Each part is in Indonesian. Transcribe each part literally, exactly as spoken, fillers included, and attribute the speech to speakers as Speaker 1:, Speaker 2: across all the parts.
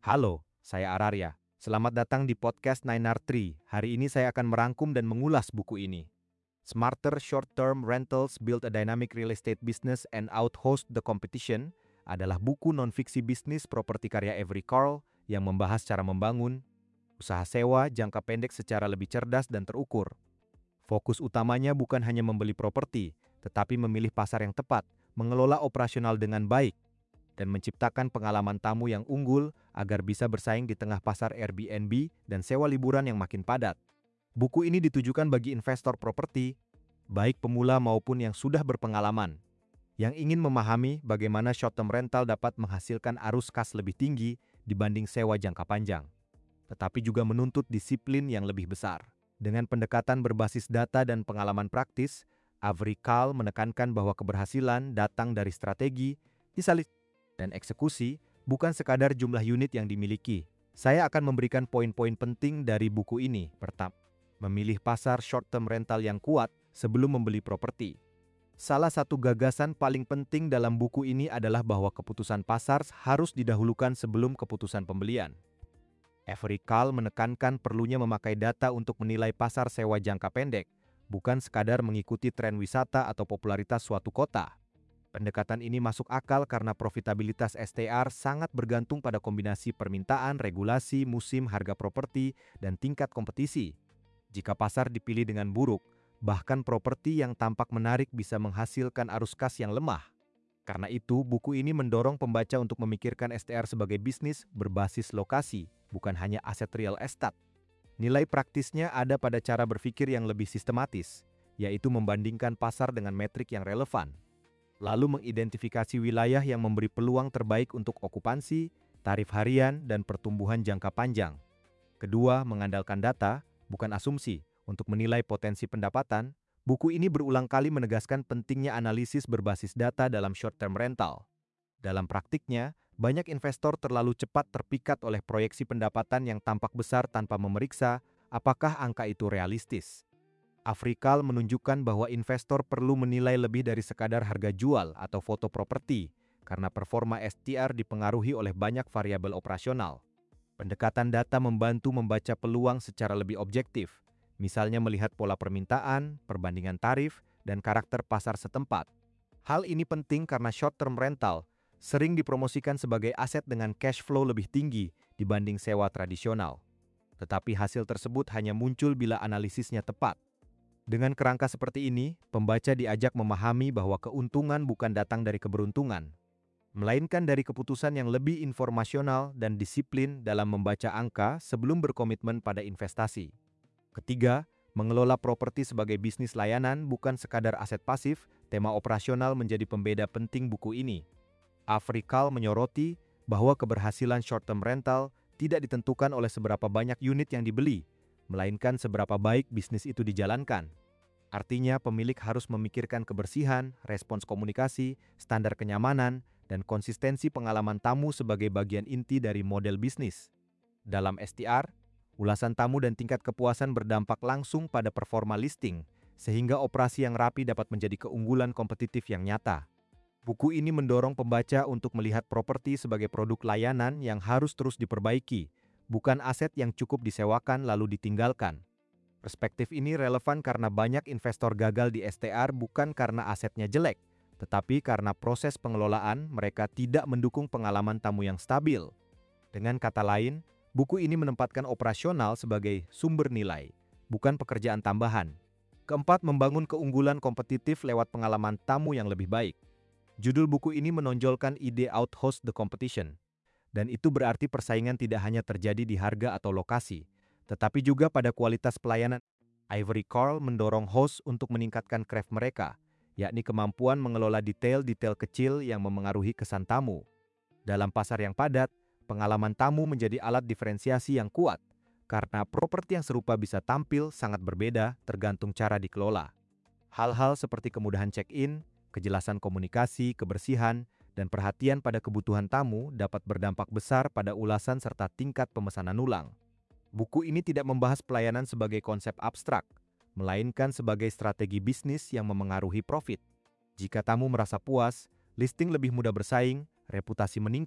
Speaker 1: Halo, saya Ararya. Selamat datang di podcast Nine R Tree. Hari ini saya akan merangkum dan mengulas buku ini. Smarter Short-Term Rentals Build a Dynamic Real Estate Business and Outhost the Competition adalah buku non-fiksi bisnis properti karya Avery Carl yang membahas cara membangun usaha sewa jangka pendek secara lebih cerdas dan terukur. Fokus utamanya bukan hanya membeli properti, tetapi memilih pasar yang tepat, mengelola operasional dengan baik, dan menciptakan pengalaman tamu yang unggul agar bisa bersaing di tengah pasar Airbnb dan sewa liburan yang makin padat. Buku ini ditujukan bagi investor properti, baik pemula maupun yang sudah berpengalaman, yang ingin memahami bagaimana short-term rental dapat menghasilkan arus kas lebih tinggi dibanding sewa jangka panjang, tetapi juga menuntut disiplin yang lebih besar. Dengan pendekatan berbasis data dan pengalaman praktis, Avery Carl menekankan bahwa keberhasilan datang dari strategi, disalib dan eksekusi, bukan sekadar jumlah unit yang dimiliki. Saya akan memberikan poin-poin penting dari buku ini. Pertama, memilih pasar short-term rental yang kuat sebelum membeli properti. Salah satu gagasan paling penting dalam buku ini adalah bahwa keputusan pasar harus didahulukan sebelum keputusan pembelian. Avery Carl menekankan perlunya memakai data untuk menilai pasar sewa jangka pendek, bukan sekadar mengikuti tren wisata atau popularitas suatu kota. Pendekatan ini masuk akal karena profitabilitas S T R sangat bergantung pada kombinasi permintaan, regulasi, musim, harga properti, dan tingkat kompetisi. Jika pasar dipilih dengan buruk, bahkan properti yang tampak menarik bisa menghasilkan arus kas yang lemah. Karena itu, buku ini mendorong pembaca untuk memikirkan S T R sebagai bisnis berbasis lokasi, bukan hanya aset real estate. Nilai praktisnya ada pada cara berpikir yang lebih sistematis, yaitu membandingkan pasar dengan metrik yang relevan, lalu mengidentifikasi wilayah yang memberi peluang terbaik untuk okupansi, tarif harian, dan pertumbuhan jangka panjang. Kedua, mengandalkan data, bukan asumsi, untuk menilai potensi pendapatan. Buku ini berulang kali menegaskan pentingnya analisis berbasis data dalam short-term rental. Dalam praktiknya, banyak investor terlalu cepat terpikat oleh proyeksi pendapatan yang tampak besar tanpa memeriksa apakah angka itu realistis. Avery Carl menunjukkan bahwa investor perlu menilai lebih dari sekadar harga jual atau foto properti, karena performa S T R dipengaruhi oleh banyak variabel operasional. Pendekatan data membantu membaca peluang secara lebih objektif, misalnya melihat pola permintaan, perbandingan tarif, dan karakter pasar setempat. Hal ini penting karena short-term rental sering dipromosikan sebagai aset dengan cash flow lebih tinggi dibanding sewa tradisional. Tetapi hasil tersebut hanya muncul bila analisisnya tepat. Dengan kerangka seperti ini, pembaca diajak memahami bahwa keuntungan bukan datang dari keberuntungan, melainkan dari keputusan yang lebih informasional dan disiplin dalam membaca angka sebelum berkomitmen pada investasi. Ketiga, mengelola properti sebagai bisnis layanan bukan sekadar aset pasif. Tema operasional menjadi pembeda penting buku ini. Avery Carl menyoroti bahwa keberhasilan short-term rental tidak ditentukan oleh seberapa banyak unit yang dibeli, melainkan seberapa baik bisnis itu dijalankan. Artinya, pemilik harus memikirkan kebersihan, respons komunikasi, standar kenyamanan, dan konsistensi pengalaman tamu sebagai bagian inti dari model bisnis. Dalam S T R, ulasan tamu dan tingkat kepuasan berdampak langsung pada performa listing, sehingga operasi yang rapi dapat menjadi keunggulan kompetitif yang nyata. Buku ini mendorong pembaca untuk melihat properti sebagai produk layanan yang harus terus diperbaiki, bukan aset yang cukup disewakan lalu ditinggalkan. Perspektif ini relevan karena banyak investor gagal di S T R bukan karena asetnya jelek, tetapi karena proses pengelolaan mereka tidak mendukung pengalaman tamu yang stabil. Dengan kata lain, buku ini menempatkan operasional sebagai sumber nilai, bukan pekerjaan tambahan. Keempat, membangun keunggulan kompetitif lewat pengalaman tamu yang lebih baik. Judul buku ini menonjolkan ide outhost the competition, dan itu berarti persaingan tidak hanya terjadi di harga atau lokasi, tetapi juga pada kualitas pelayanan. Avery Carl mendorong host untuk meningkatkan craft mereka, yakni kemampuan mengelola detail-detail kecil yang memengaruhi kesan tamu. Dalam pasar yang padat, pengalaman tamu menjadi alat diferensiasi yang kuat, karena properti yang serupa bisa tampil sangat berbeda tergantung cara dikelola. Hal-hal seperti kemudahan check-in, kejelasan komunikasi, kebersihan, dan perhatian pada kebutuhan tamu dapat berdampak besar pada ulasan serta tingkat pemesanan ulang. Buku ini tidak membahas pelayanan sebagai konsep abstrak, melainkan sebagai strategi bisnis yang memengaruhi profit. Jika tamu merasa puas, listing lebih mudah bersaing, reputasi meningkat,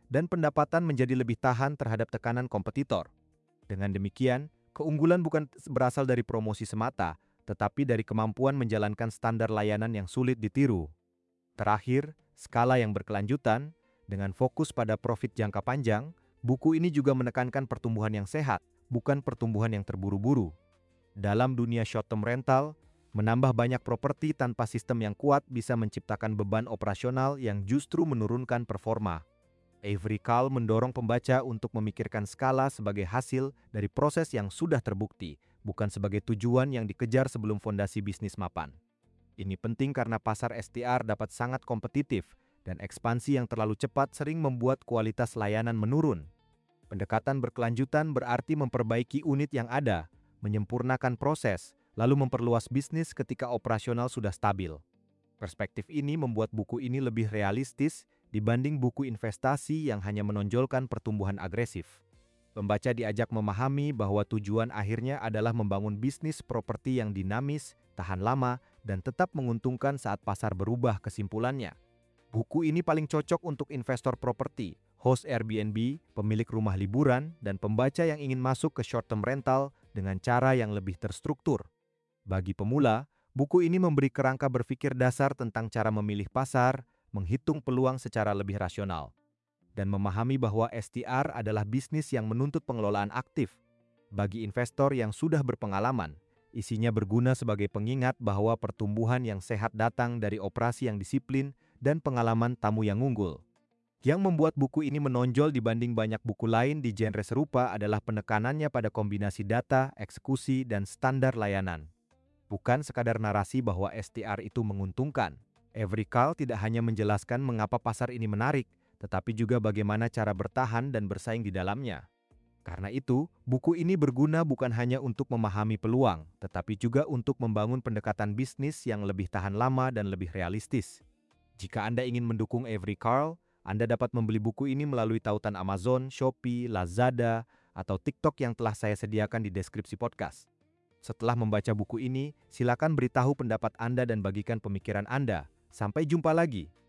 Speaker 1: dan pendapatan menjadi lebih tahan terhadap tekanan kompetitor. Dengan demikian, keunggulan bukan berasal dari promosi semata, tetapi dari kemampuan menjalankan standar layanan yang sulit ditiru. Terakhir, skala yang berkelanjutan, dengan fokus pada profit jangka panjang, buku ini juga menekankan pertumbuhan yang sehat, bukan pertumbuhan yang terburu-buru. Dalam dunia short-term rental, menambah banyak properti tanpa sistem yang kuat bisa menciptakan beban operasional yang justru menurunkan performa. Avery Carl mendorong pembaca untuk memikirkan skala sebagai hasil dari proses yang sudah terbukti, bukan sebagai tujuan yang dikejar sebelum fondasi bisnis mapan. Ini penting karena pasar S T R dapat sangat kompetitif dan ekspansi yang terlalu cepat sering membuat kualitas layanan menurun. Pendekatan berkelanjutan berarti memperbaiki unit yang ada, menyempurnakan proses, lalu memperluas bisnis ketika operasional sudah stabil. Perspektif ini membuat buku ini lebih realistis dibanding buku investasi yang hanya menonjolkan pertumbuhan agresif. Pembaca diajak memahami bahwa tujuan akhirnya adalah membangun bisnis properti yang dinamis, tahan lama, dan tetap menguntungkan saat pasar berubah. Kesimpulannya, buku ini paling cocok untuk investor properti, host Airbnb, pemilik rumah liburan, dan pembaca yang ingin masuk ke short-term rental dengan cara yang lebih terstruktur. Bagi pemula, buku ini memberi kerangka berpikir dasar tentang cara memilih pasar, menghitung peluang secara lebih rasional, dan memahami bahwa S T R adalah bisnis yang menuntut pengelolaan aktif. Bagi investor yang sudah berpengalaman, isinya berguna sebagai pengingat bahwa pertumbuhan yang sehat datang dari operasi yang disiplin dan pengalaman tamu yang unggul. Yang membuat buku ini menonjol dibanding banyak buku lain di genre serupa adalah penekanannya pada kombinasi data, eksekusi, dan standar layanan. Bukan sekadar narasi bahwa S T R itu menguntungkan. Avery Carl tidak hanya menjelaskan mengapa pasar ini menarik, tetapi juga bagaimana cara bertahan dan bersaing di dalamnya. Karena itu, buku ini berguna bukan hanya untuk memahami peluang, tetapi juga untuk membangun pendekatan bisnis yang lebih tahan lama dan lebih realistis. Jika Anda ingin mendukung Avery Carl, Anda dapat membeli buku ini melalui tautan Amazon, Shopee, Lazada, atau TikTok yang telah saya sediakan di deskripsi podcast. Setelah membaca buku ini, silakan beritahu pendapat Anda dan bagikan pemikiran Anda. Sampai jumpa lagi.